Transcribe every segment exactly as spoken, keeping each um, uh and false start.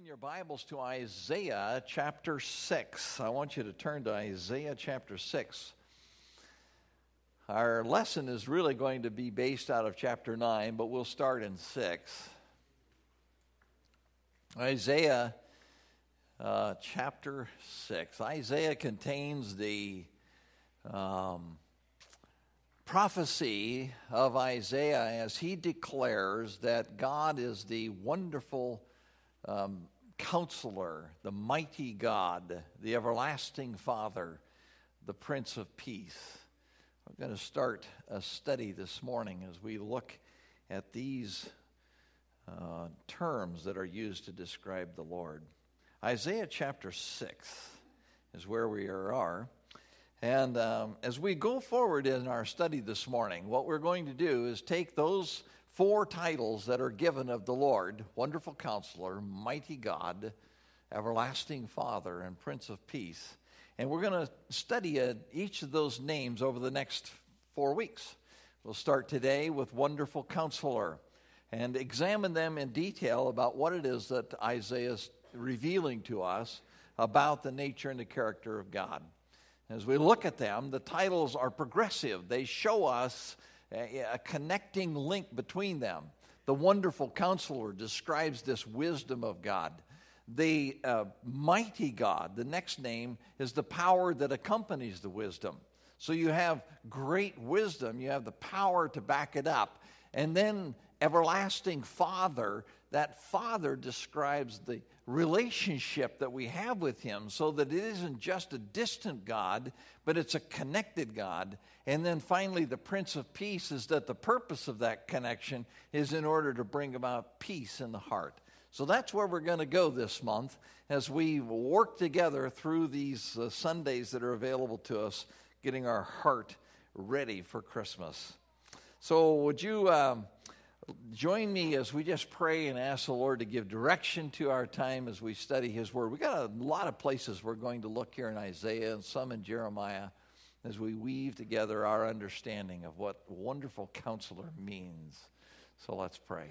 your Bibles to Isaiah chapter six. I want you to turn to Isaiah chapter six. Our lesson is really going to be based out of chapter nine, but we'll start in six. Isaiah uh, chapter six. Isaiah contains the um, prophecy of Isaiah as he declares that God is the wonderful Um, Counselor, the mighty God, the everlasting Father, the Prince of Peace. We're going to start a study this morning as we look at these uh, terms that are used to describe the Lord. Isaiah chapter six is where we are. And um, as we go forward in our study this morning, what we're going to do is take those four titles that are given of the Lord: Wonderful Counselor, Mighty God, Everlasting Father, and Prince of Peace. And we're going to study uh, each of those names over the next four weeks. We'll start today with Wonderful Counselor and examine them in detail about what it is that Isaiah is revealing to us about the nature and the character of God. As we look at them, the titles are progressive. They show us a, a connecting link between them. The Wonderful Counselor describes this wisdom of God. The uh, Mighty God, the next name, is the power that accompanies the wisdom. So you have great wisdom, you have the power to back it up. And then Everlasting Father, that Father describes the relationship that we have with Him, so that it isn't just a distant God, but it's a connected God. And then finally, the Prince of Peace is that the purpose of that connection is in order to bring about peace in the heart. So that's where we're going to go this month as we work together through these uh, Sundays that are available to us, getting our heart ready for Christmas. So would you um, join me as we just pray and ask the Lord to give direction to our time as we study His Word. We've got a lot of places we're going to look here in Isaiah and some in Jeremiah as we weave together our understanding of what Wonderful Counselor means. So let's pray.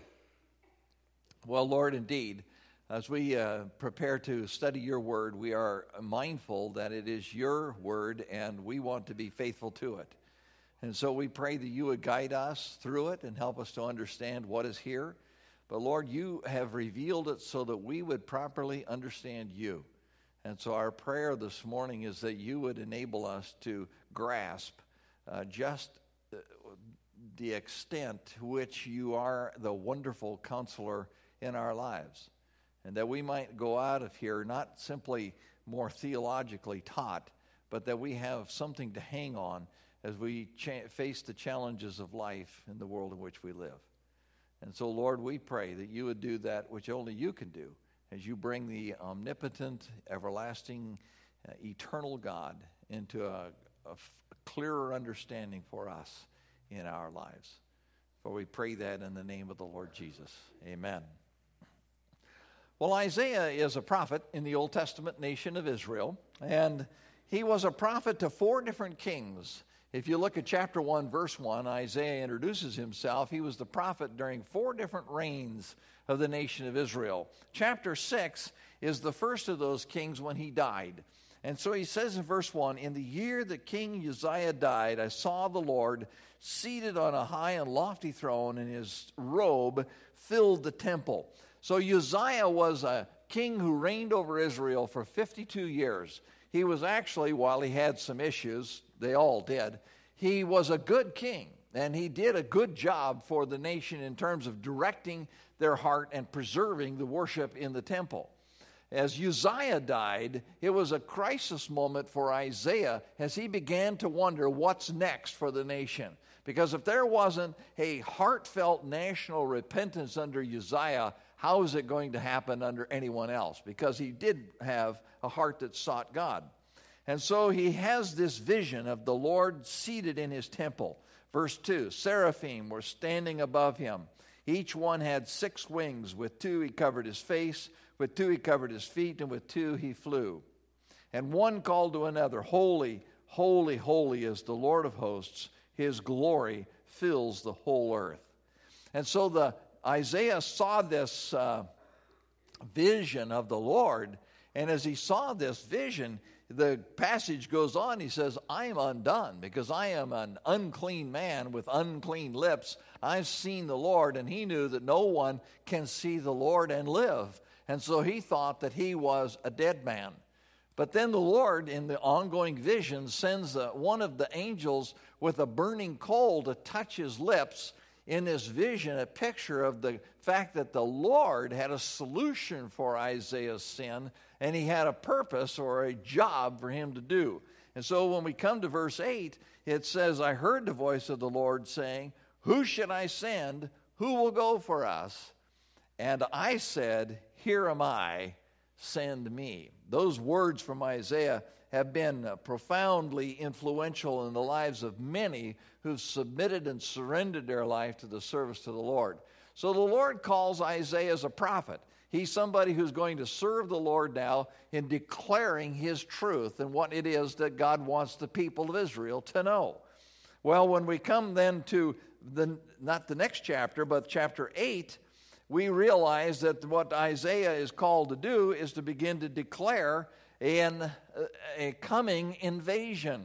Well, Lord, indeed, as we uh, prepare to study Your Word, we are mindful that it is Your Word and we want to be faithful to it. And so we pray that You would guide us through it and help us to understand what is here. But Lord, You have revealed it so that we would properly understand You. And so our prayer this morning is that You would enable us to grasp uh, just the extent to which You are the wonderful counselor in our lives. And that we might go out of here not simply more theologically taught, but that we have something to hang on as we cha- face the challenges of life in the world in which we live. And so, Lord, we pray that You would do that which only You can do as You bring the omnipotent, everlasting, uh, eternal God into a, a f- clearer understanding for us in our lives. For we pray that in the name of the Lord Jesus. Amen. Well, Isaiah is a prophet in the Old Testament nation of Israel, and he was a prophet to four different kings. If you look at chapter one, verse one, Isaiah introduces himself. He was the prophet during four different reigns of the nation of Israel. Chapter six is the first of those kings when he died. And so he says in verse one, "In the year that King Uzziah died, I saw the Lord seated on a high and lofty throne, and His robe filled the temple." So Uzziah was a king who reigned over Israel for fifty-two years. He was actually, while he had some issues, they all did, he was a good king, and he did a good job for the nation in terms of directing their heart and preserving the worship in the temple. As Uzziah died, it was a crisis moment for Isaiah as he began to wonder what's next for the nation. Because if there wasn't a heartfelt national repentance under Uzziah, how is it going to happen under anyone else? Because he did have a heart that sought God. And so he has this vision of the Lord seated in His temple. Verse two, seraphim were standing above Him. Each one had six wings. With two he covered his face, with two he covered his feet, and with two he flew. And one called to another, "Holy, holy, holy is the Lord of hosts. His glory fills the whole earth." And so the Isaiah saw this uh, vision of the Lord. And as he saw this vision, the passage goes on. He says, I am undone because I am an unclean man with unclean lips. I've seen the Lord. And he knew that no one can see the Lord and live. And so he thought that he was a dead man. But then the Lord, in the ongoing vision, sends uh, one of the angels with a burning coal to touch his lips. In this vision, a picture of the fact that the Lord had a solution for Isaiah's sin, and he had a purpose or a job for him to do. And so when we come to verse eight, it says, I heard the voice of the Lord saying, who should I send? Who will go for us? And I said, here am I, send me. Those words from Isaiah have been uh, profoundly influential in the lives of many who've submitted and surrendered their life to the service to the Lord. So the Lord calls Isaiah as a prophet. He's somebody who's going to serve the Lord now in declaring his truth and what it is that God wants the people of Israel to know. Well, when we come then to the not the next chapter, but chapter eight, we realize that what Isaiah is called to do is to begin to declare in a coming invasion.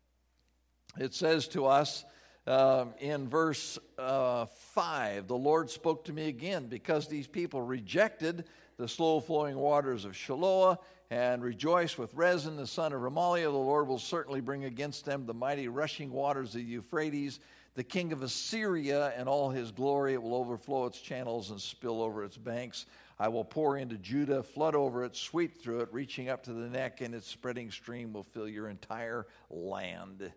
It says to us uh, in verse uh, five, the Lord spoke to me again, because these people rejected the slow-flowing waters of Shiloah and rejoiced with Rezin, the son of Remaliah. The Lord will certainly bring against them the mighty rushing waters of the Euphrates, the king of Assyria and all his glory. It will overflow its channels and spill over its banks. I will pour into Judah, flood over it, sweep through it, reaching up to the neck, and its spreading stream will fill your entire land.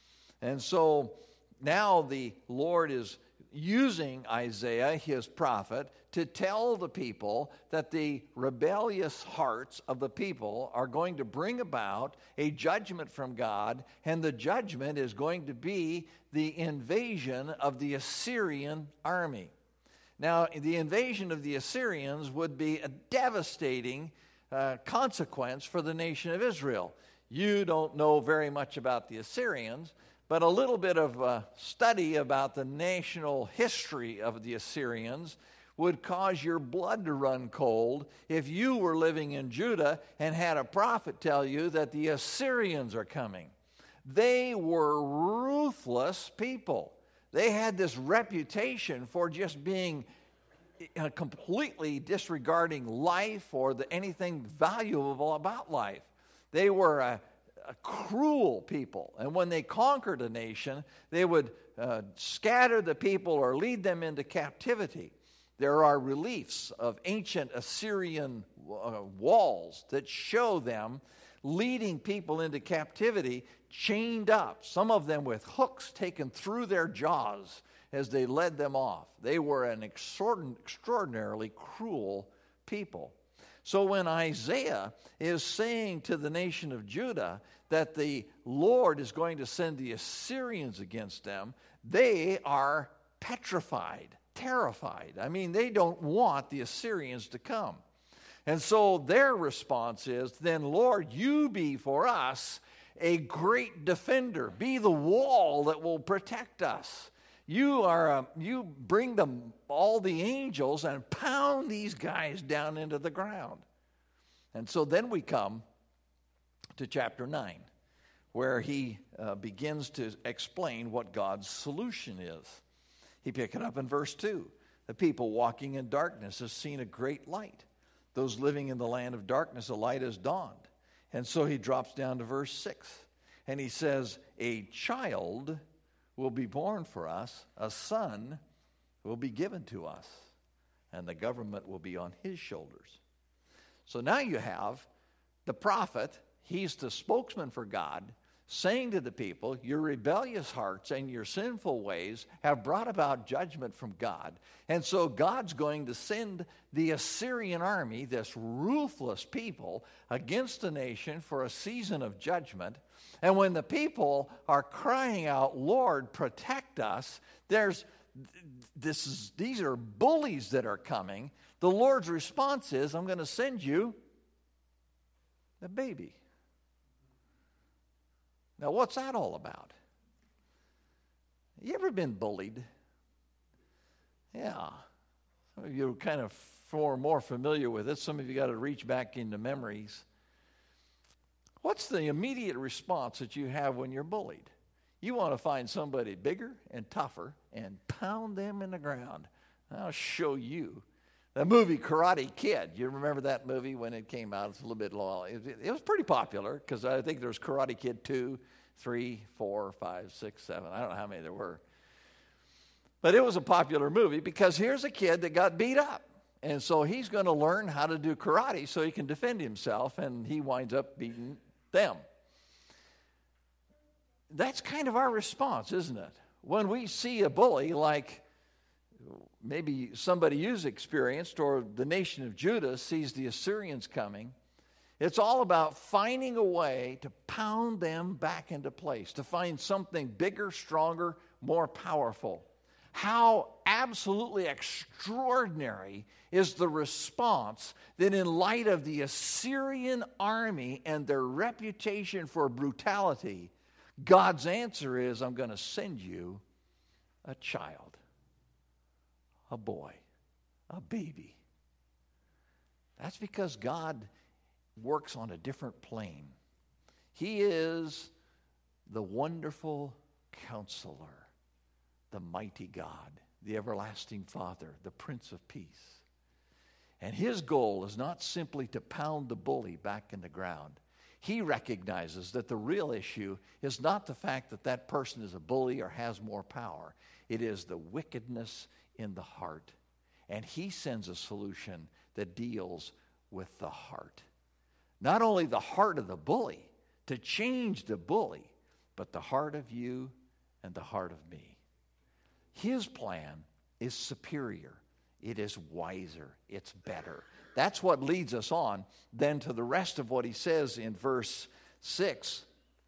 And so now the Lord is using Isaiah, his prophet, to tell the people that the rebellious hearts of the people are going to bring about a judgment from God, and the judgment is going to be the invasion of the Assyrian army. Now, the invasion of the Assyrians would be a devastating uh, consequence for the nation of Israel. You don't know very much about the Assyrians, but a little bit of uh, study about the national history of the Assyrians would cause your blood to run cold if you were living in Judah and had a prophet tell you that the Assyrians are coming. They were ruthless people. They had this reputation for just being uh, completely disregarding life or the, anything valuable about life. They were a, a cruel people. And when they conquered a nation, they would uh, scatter the people or lead them into captivity. There are reliefs of ancient Assyrian uh, walls that show them leading people into captivity, chained up, some of them with hooks taken through their jaws as they led them off. They were an extraordinarily cruel people. So when Isaiah is saying to the nation of Judah that the Lord is going to send the Assyrians against them, they are petrified, terrified. I mean, they don't want the Assyrians to come. And so their response is, then, Lord, you be for us a great defender. Be the wall that will protect us. You are a, you bring them all the angels and pound these guys down into the ground. And so then we come to chapter nine, where he uh, begins to explain what God's solution is. He picked it up in verse two. The people walking in darkness have seen a great light. Those living in the land of darkness, a light has dawned. And so he drops down to verse six. And he says, a child will be born for us, a son will be given to us, and the government will be on his shoulders. So now you have the prophet, he's the spokesman for God, saying to the people, your rebellious hearts and your sinful ways have brought about judgment from God. And so God's going to send the Assyrian army, this ruthless people, against the nation for a season of judgment. And when the people are crying out, Lord, protect us, there's this is, these are bullies that are coming. The Lord's response is, I'm going to send you a baby. Now, what's that all about? You ever been bullied? Yeah. Some of you kind of for more familiar with it, some of you got to reach back into memories. What's the immediate response that you have when you're bullied? You want to find somebody bigger and tougher and pound them in the ground. I'll show you. The movie Karate Kid, you remember that movie when it came out? It's a little bit long. It, it was pretty popular because I think there was Karate Kid two, three, four, five, six, seven. I don't know how many there were. But it was a popular movie because here's a kid that got beat up. And so he's going to learn how to do karate so he can defend himself, and he winds up beating them. That's kind of our response, isn't it? When we see a bully like maybe somebody you've experienced, or the nation of Judah sees the Assyrians coming, it's all about finding a way to pound them back into place, to find something bigger, stronger, more powerful. How absolutely extraordinary is the response that in light of the Assyrian army and their reputation for brutality, God's answer is, I'm going to send you a child, a boy, a baby. That's because God works on a different plane. He is the wonderful counselor, the mighty God, the everlasting Father, the Prince of Peace. And his goal is not simply to pound the bully back in the ground. He recognizes that the real issue is not the fact that that person is a bully or has more power. It is the wickedness in the heart. And he sends a solution that deals with the heart. Not only the heart of the bully, to change the bully, but the heart of you and the heart of me. His plan is superior. It is wiser. It's better. That's what leads us on then to the rest of what he says in verse six.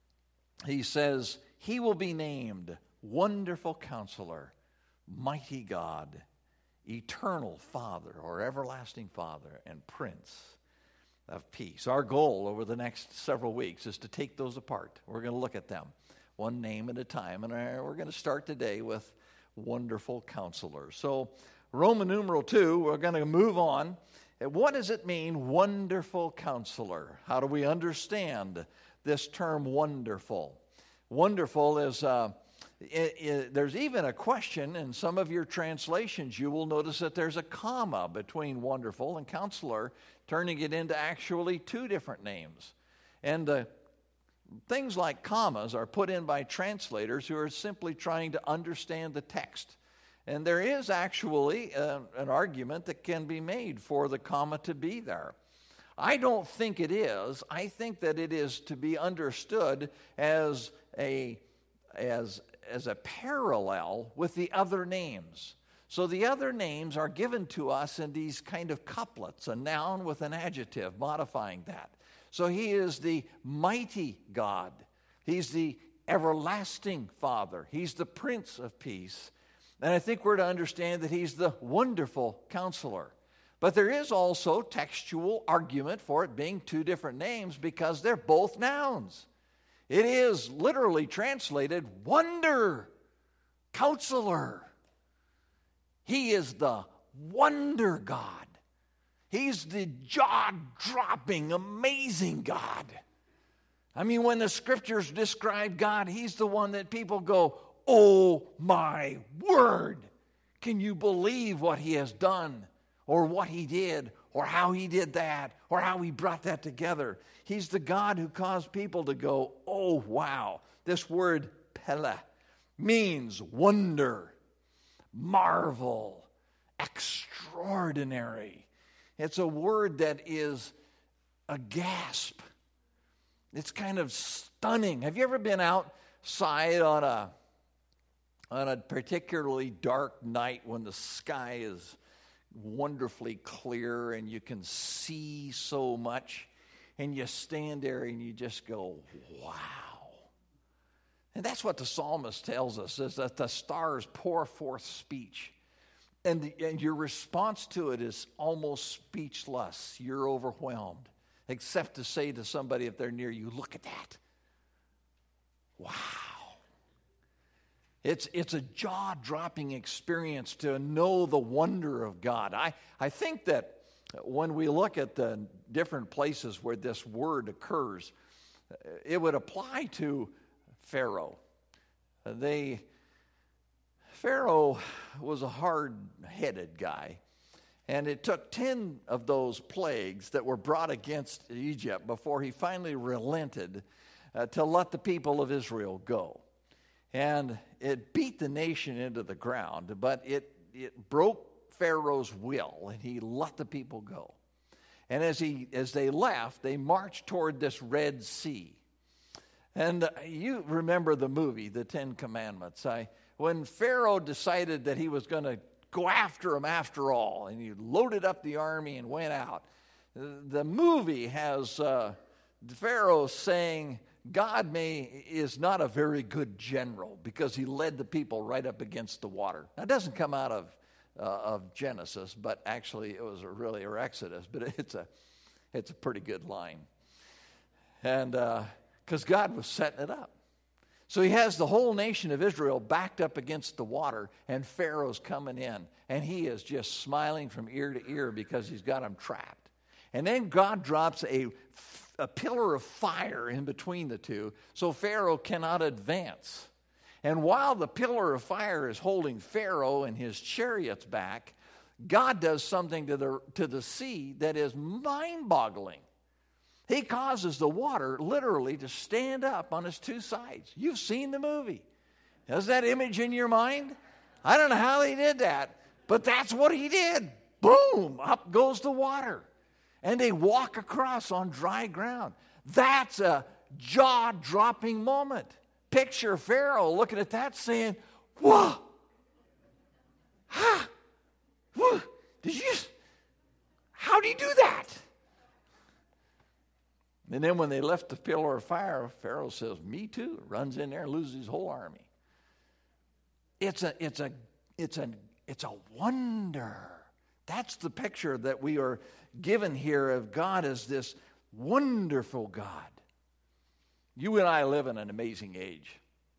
He says, he will be named Wonderful Counselor, Mighty God, Eternal Father, or Everlasting Father, and Prince of Peace. Our goal over the next several weeks is to take those apart. We're going to look at them one name at a time, and we're going to start today with Wonderful Counselor. So Roman numeral two, we're going to move on. What does it mean, Wonderful Counselor? How do we understand this term wonderful? Wonderful is, uh, it, it, there's even a question in some of your translations. You will notice that there's a comma between wonderful and counselor, turning it into actually two different names. And uh, things like commas are put in by translators who are simply trying to understand the text. And there is actually uh, an argument that can be made for the comma to be there. I don't think it is. I think that it is to be understood as a, as, as a parallel with the other names. So the other names are given to us in these kind of couplets, a noun with an adjective modifying that. So he is the mighty God. He's the everlasting Father. He's the Prince of Peace. And I think we're to understand that he's the Wonderful Counselor. But there is also textual argument for it being two different names because they're both nouns. It is literally translated Wonder Counselor. He is the Wonder God. He's the jaw-dropping, amazing God. I mean, when the scriptures describe God, he's the one that people go, oh my word, can you believe what he has done, or what he did, or how he did that, or how he brought that together? He's the God who caused people to go, oh wow. This word pele means wonder, marvel, extraordinary. It's a word that is a gasp. It's kind of stunning. Have you ever been outside on a on a particularly dark night when the sky is wonderfully clear and you can see so much, and you stand there and you just go, wow. And that's what the psalmist tells us, is that the stars pour forth speech. And, the, and your response to it is almost speechless. You're overwhelmed, except to say to somebody if they're near you, look at that. Wow. It's, it's a jaw-dropping experience to know the wonder of God. I, I think that when we look at the different places where this word occurs, it would apply to Pharaoh. They, Pharaoh was a hard-headed guy, and it took ten of those plagues that were brought against Egypt before he finally relented uh, to let the people of Israel go. And it beat the nation into the ground, but it, it broke Pharaoh's will, and he let the people go. And as he as they left, they marched toward this Red Sea. And uh, you remember the movie, The Ten Commandments. I, when Pharaoh decided that he was going to go after him after all, and he loaded up the army and went out, the movie has uh, Pharaoh saying, God may is not a very good general because he led the people right up against the water. Now, it doesn't come out of uh, of Genesis, but actually it was really or Exodus. But it's a it's a pretty good line, and because uh, God was setting it up, so he has the whole nation of Israel backed up against the water, and Pharaoh's coming in, and he is just smiling from ear to ear because he's got them trapped. And then God drops a a pillar of fire in between the two, so Pharaoh cannot advance. And while the pillar of fire is holding Pharaoh and his chariots back, God does something to the, to the sea that is mind-boggling. He causes the water literally to stand up on its two sides. You've seen the movie. Has that image in your mind? I don't know how they did that, but that's what he did. Boom, up goes the water. And they walk across on dry ground. That's a jaw-dropping moment. Picture Pharaoh looking at that saying, whoa, ha, whoa, did you, how do you do that? And then when they left the pillar of fire, Pharaoh says, me too, runs in there and loses his whole army. It's a, it's a, it's a, it's a wonder. That's the picture that we are given here of God as this wonderful God. You and I live in an amazing age.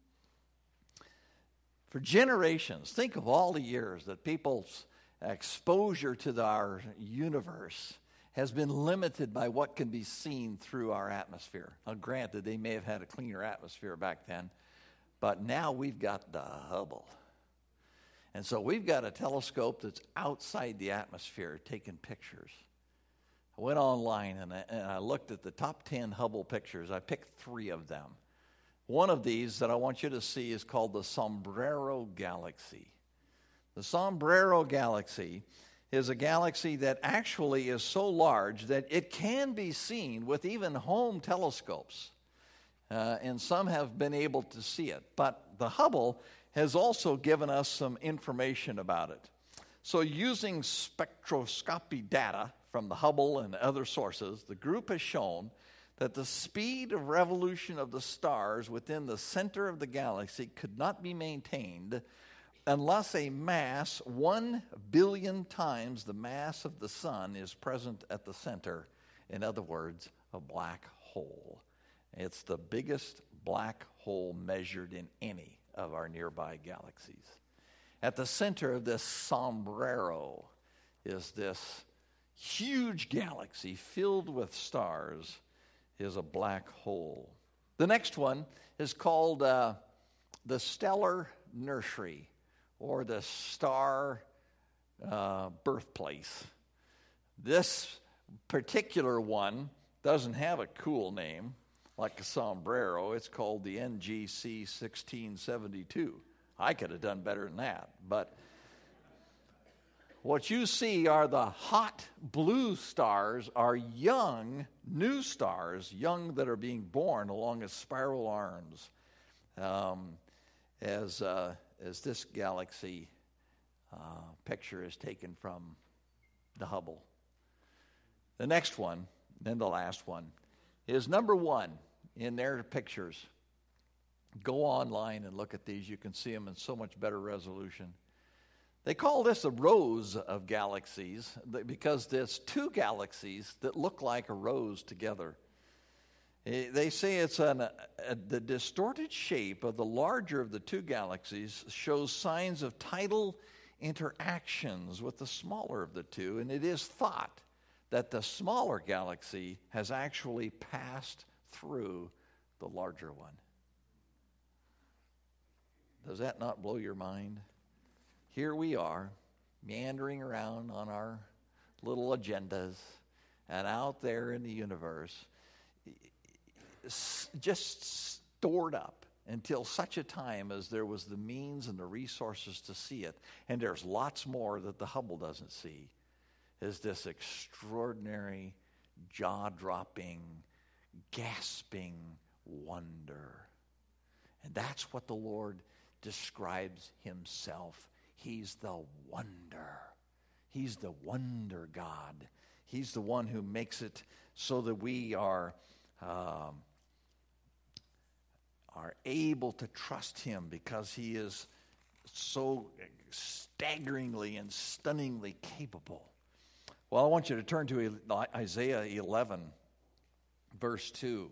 For generations, think of all the years that people's exposure to our universe has been limited by what can be seen through our atmosphere. Now, granted, they may have had a cleaner atmosphere back then, but now we've got the Hubble. And so we've got a telescope that's outside the atmosphere taking pictures. I went online and I, and I looked at the top ten Hubble pictures. I picked three of them. One of these that I want you to see is called the Sombrero Galaxy. The Sombrero Galaxy is a galaxy that actually is so large that it can be seen with even home telescopes. Uh, and some have been able to see it. But the Hubble has also given us some information about it. So using spectroscopy data from the Hubble and other sources, the group has shown that the speed of revolution of the stars within the center of the galaxy could not be maintained unless a mass one billion times the mass of the sun is present at the center. In other words, a black hole. It's the biggest black hole measured in any of our nearby galaxies. At the center of this sombrero is this huge galaxy filled with stars, is a black hole. The next one is called uh, the stellar nursery, or the star uh, birthplace. This particular one doesn't have a cool name like a sombrero. It's called the N G C sixteen seventy-two. I could have done better than that, but what you see are the hot blue stars, are young, new stars, young that are being born along its spiral arms, um, as uh, as this galaxy uh, picture is taken from the Hubble. The next one, then the last one, is number one in their pictures. Go online and look at these. You can see them in so much better resolution. They call this a rose of galaxies because there's two galaxies that look like a rose together. They say it's an, a, the distorted shape of the larger of the two galaxies shows signs of tidal interactions with the smaller of the two, and it is thought that the smaller galaxy has actually passed through the larger one. Does that not blow your mind? Here we are, meandering around on our little agendas, and out there in the universe, just stored up until such a time as there was the means and the resources to see it. And there's lots more that the Hubble doesn't see, is this extraordinary, jaw-dropping, gasping wonder. And that's what the Lord describes himself. He's the wonder. He's the wonder God. He's the one who makes it so that we are um, are able to trust him because he is so staggeringly and stunningly capable. Well, I want you to turn to Isaiah eleven, verse two.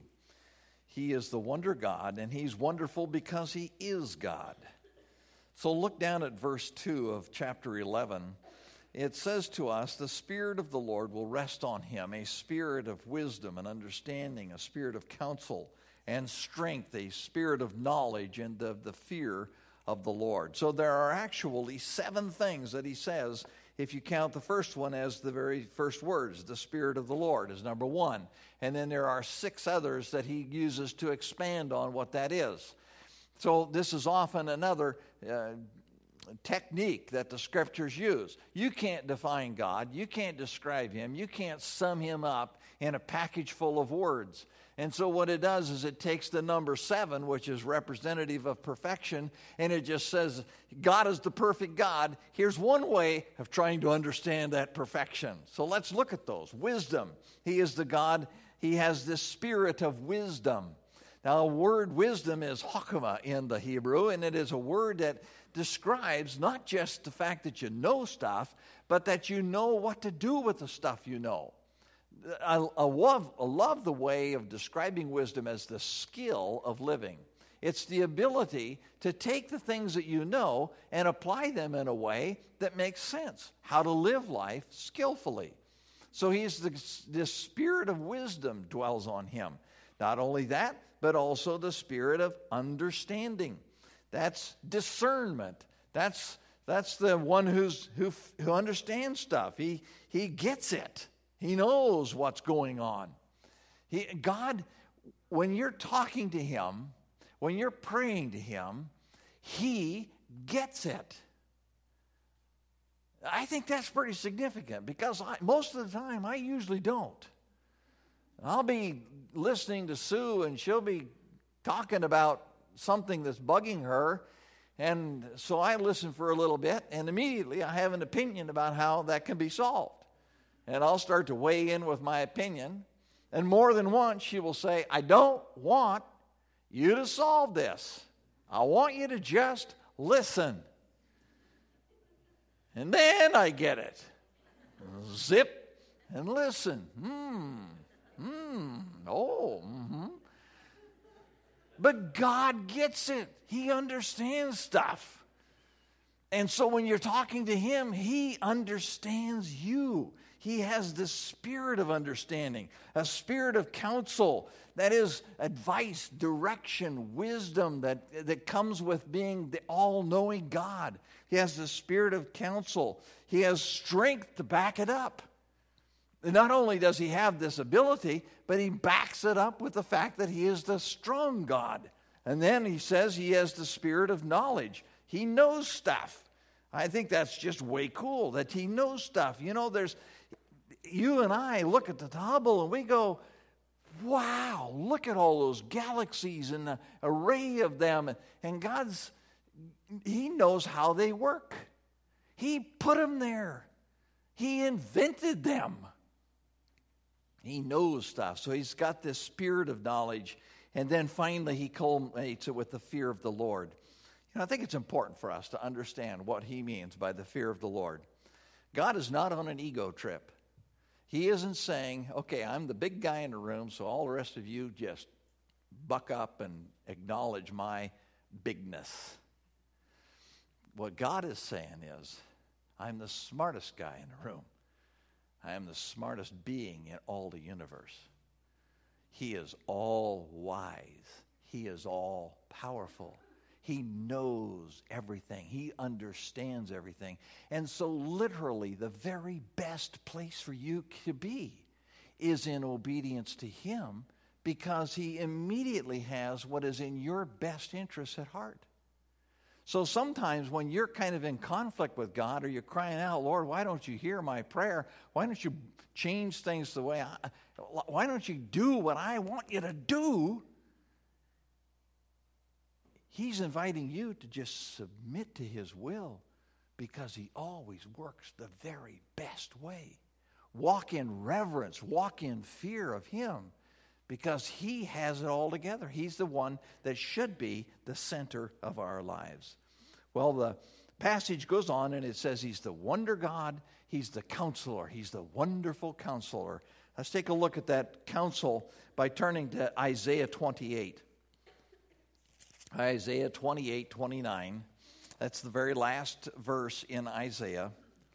He is the wonder God, and he's wonderful because he is God. So look down at verse two of chapter eleven. It says to us, the Spirit of the Lord will rest on him, a spirit of wisdom and understanding, a spirit of counsel and strength, a spirit of knowledge and of the fear of the Lord. So there are actually seven things that he says, if you count the first one as the very first words. The Spirit of the Lord is number one. And then there are six others that he uses to expand on what that is. So this is often another uh, technique that the Scriptures use. You can't define God. You can't describe him. You can't sum him up in a package full of words. And so what it does is it takes the number seven, which is representative of perfection, and it just says, God is the perfect God. Here's one way of trying to understand that perfection. So let's look at those. Wisdom. He is the God. He has this spirit of wisdom. Now, the word wisdom is chokmah in the Hebrew, and it is a word that describes not just the fact that you know stuff, but that you know what to do with the stuff you know. I, I, love, I love the way of describing wisdom as the skill of living. It's the ability to take the things that you know and apply them in a way that makes sense. How to live life skillfully. So he's the, the spirit of wisdom dwells on him. Not only that, but also the spirit of understanding. That's discernment. That's that's the one who's who who understands stuff. He he gets it. He knows what's going on. He, God, when you're talking to him, when you're praying to him, he gets it. I think that's pretty significant because I, most of the time I usually don't. I'll be listening to Sue and she'll be talking about something that's bugging her, and so I listen for a little bit and immediately I have an opinion about how that can be solved. And I'll start to weigh in with my opinion. And more than once, she will say, I don't want you to solve this. I want you to just listen. And then I get it. Zip and listen. Hmm. Hmm. Oh. Mm-hmm. But God gets it. He understands stuff. And so when you're talking to him, he understands you. He has this spirit of understanding, a spirit of counsel, that is advice, direction, wisdom that, that comes with being the all-knowing God. He has the spirit of counsel. He has strength to back it up. And not only does he have this ability, but he backs it up with the fact that he is the strong God. And then he says he has the spirit of knowledge. He knows stuff. I think that's just way cool that he knows stuff. You know, there's... You and I look at the Hubble and we go, wow, look at all those galaxies and the array of them. And God's, he knows how they work. He put them there. He invented them. He knows stuff. So he's got this spirit of knowledge. And then finally he culminates it with the fear of the Lord. You know, I think it's important for us to understand what he means by the fear of the Lord. God is not on an ego trip. He isn't saying, okay, I'm the big guy in the room, so all the rest of you just buck up and acknowledge my bigness. What God is saying is, I'm the smartest guy in the room. I am the smartest being in all the universe. He is all wise. He is all powerful. He knows everything. He understands everything. And so literally the very best place for you to be is in obedience to Him, because He immediately has what is in your best interest at heart. So sometimes when you're kind of in conflict with God, or you're crying out, Lord, why don't you hear my prayer? Why don't you change things the way I, why don't you do what I want you to do? He's inviting you to just submit to His will, because He always works the very best way. Walk in reverence, walk in fear of Him, because He has it all together. He's the one that should be the center of our lives. Well, the passage goes on and it says He's the wonder God, He's the counselor, He's the wonderful counselor. Let's take a look at that counsel by turning to Isaiah twenty-eight. Isaiah twenty-eight, twenty-nine. That's the very last verse in Isaiah.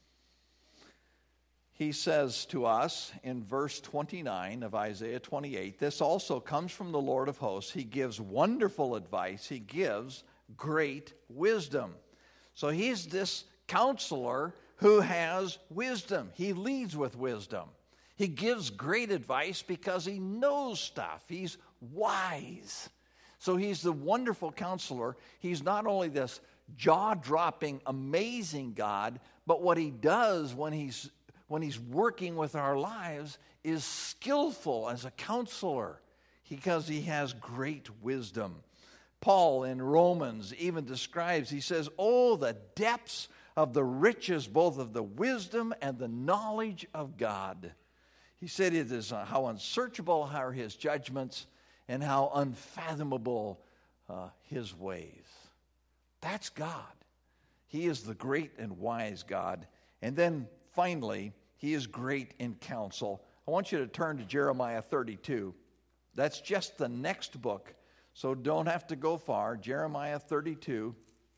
He says to us in verse twenty-nine of Isaiah twenty-eight, this also comes from the Lord of hosts. He gives wonderful advice. He gives great wisdom. So He's this counselor who has wisdom. He leads with wisdom. He gives great advice because He knows stuff. He's wise. So He's the wonderful counselor. He's not only this jaw-dropping, amazing God, but what He does when He's when He's working with our lives is skillful as a counselor, because He has great wisdom. Paul in Romans even describes, he says, oh, the depths of the riches, both of the wisdom and the knowledge of God. He said it is uh, how unsearchable are His judgments, and how unfathomable uh, His ways. That's God. He is the great and wise God. And then finally, He is great in counsel. I want you to turn to Jeremiah thirty-two. That's just the next book, so don't have to go far. Jeremiah thirty-two,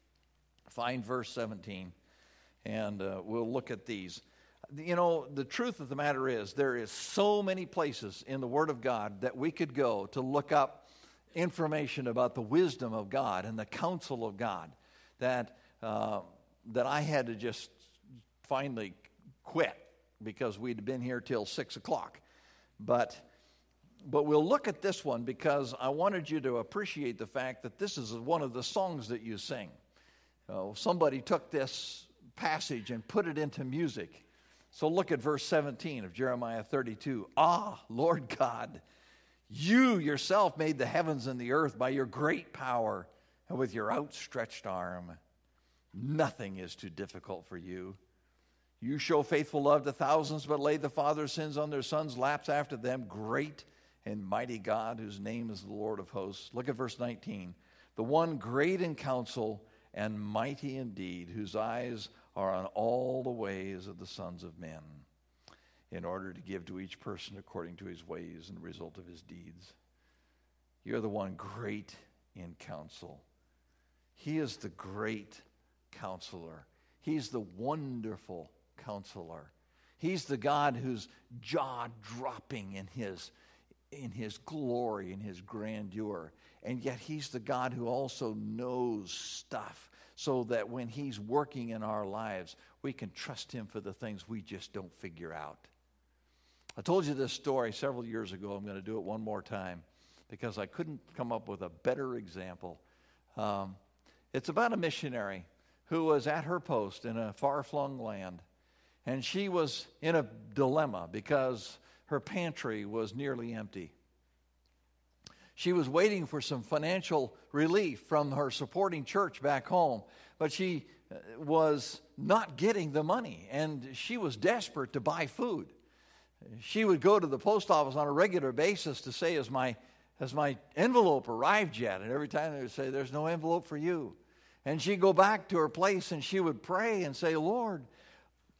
find verse seventeen, and uh, we'll look at these. You know, the truth of the matter is, there is so many places in the Word of God that we could go to look up information about the wisdom of God and the counsel of God, that uh, that I had to just finally quit, because we'd been here till six o'clock. But but we'll look at this one, because I wanted you to appreciate the fact that this is one of the songs that you sing. Uh, somebody took this passage and put it into music. So look at verse seventeen of Jeremiah thirty-two. Ah, Lord God, you yourself made the heavens and the earth by your great power and with your outstretched arm. Nothing is too difficult for you. You show faithful love to thousands, but lay the father's sins on their sons' laps after them. Great and mighty God, whose name is the Lord of hosts. Look at verse nineteen. The one great in counsel and mighty indeed, whose eyes are on all the ways of the sons of men, in order to give to each person according to his ways and the result of his deeds. You're the one great in counsel. He is the great counselor. He's the wonderful counselor. He's the God who's jaw-dropping in his, in his glory, in his grandeur. And yet He's the God who also knows stuff, so that when He's working in our lives, we can trust Him for the things we just don't figure out. I told you this story several years ago. I'm going to do it one more time, because I couldn't come up with a better example. Um, it's about a missionary who was at her post in a far-flung land, and she was in a dilemma because her pantry was nearly empty. She was waiting for some financial relief from her supporting church back home, but she was not getting the money, and she was desperate to buy food. She would go to the post office on a regular basis to say, has my, has my envelope arrived yet? And every time they would say, there's no envelope for you. And she'd go back to her place and she would pray and say, Lord,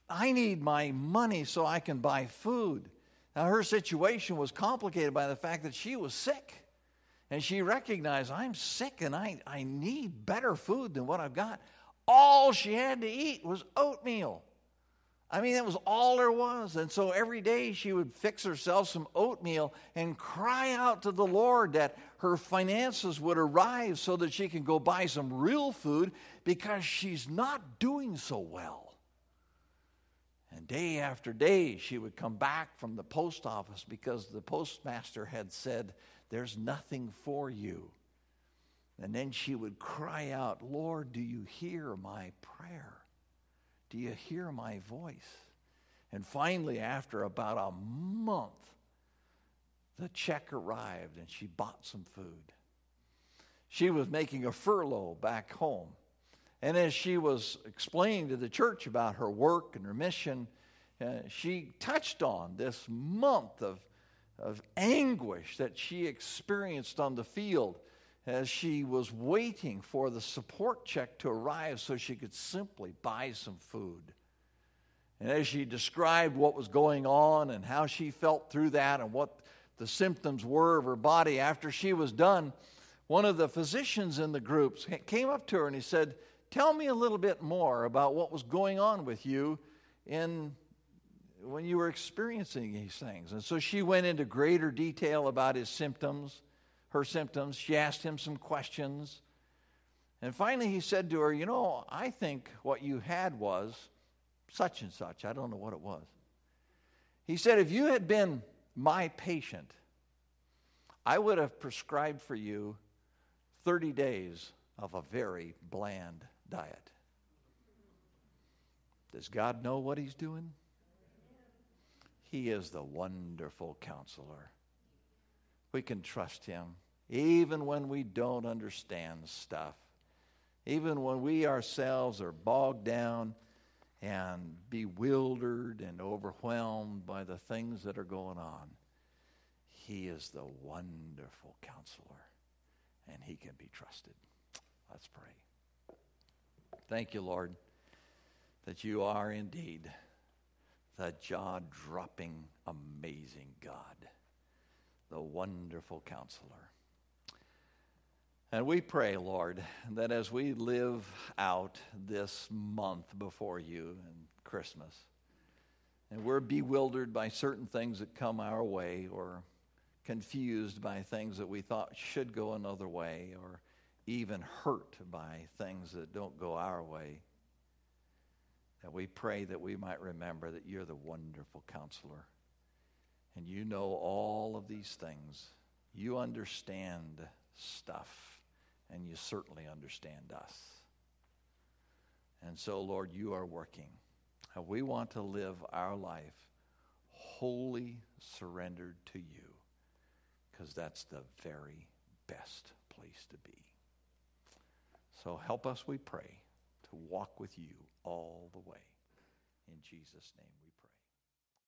I need my money so I can buy food. Now, her situation was complicated by the fact that she was sick. And she recognized, I'm sick and I, I need better food than what I've got. All she had to eat was oatmeal. I mean, that was all there was. And so every day she would fix herself some oatmeal and cry out to the Lord that her finances would arrive so that she can go buy some real food, because she's not doing so well. And day after day she would come back from the post office because the postmaster had said, there's nothing for you. And then she would cry out, Lord, do you hear my prayer? Do you hear my voice? And finally, after about a month, the check arrived and she bought some food. She was making a furlough back home. And as she was explaining to the church about her work and her mission, uh, she touched on this month of, of anguish that she experienced on the field as she was waiting for the support check to arrive so she could simply buy some food. And as she described what was going on and how she felt through that and what the symptoms were of her body, after she was done, one of the physicians in the groups came up to her and he said, tell me a little bit more about what was going on with you in when you were experiencing these things. And so she went into greater detail about his symptoms, her symptoms. She asked him some questions. And finally he said to her, you know, I think what you had was such and such. I don't know what it was. He said, if you had been my patient, I would have prescribed for you thirty days of a very bland diet. Does God know what he's doing? He is the wonderful counselor. We can trust him even when we don't understand stuff. Even when we ourselves are bogged down and bewildered and overwhelmed by the things that are going on. He is the wonderful counselor, and he can be trusted. Let's pray. Thank you, Lord, that you are indeed the jaw-dropping, amazing God, the wonderful counselor. And we pray, Lord, that as we live out this month before you and Christmas, and we're bewildered by certain things that come our way, or confused by things that we thought should go another way, or even hurt by things that don't go our way, that we pray that we might remember that you're the wonderful counselor, and you know all of these things. You understand stuff, and you certainly understand us. And so, Lord, you are working. And we want to live our life wholly surrendered to you, because that's the very best place to be. So help us, we pray, to walk with you all the way. In Jesus' name we pray.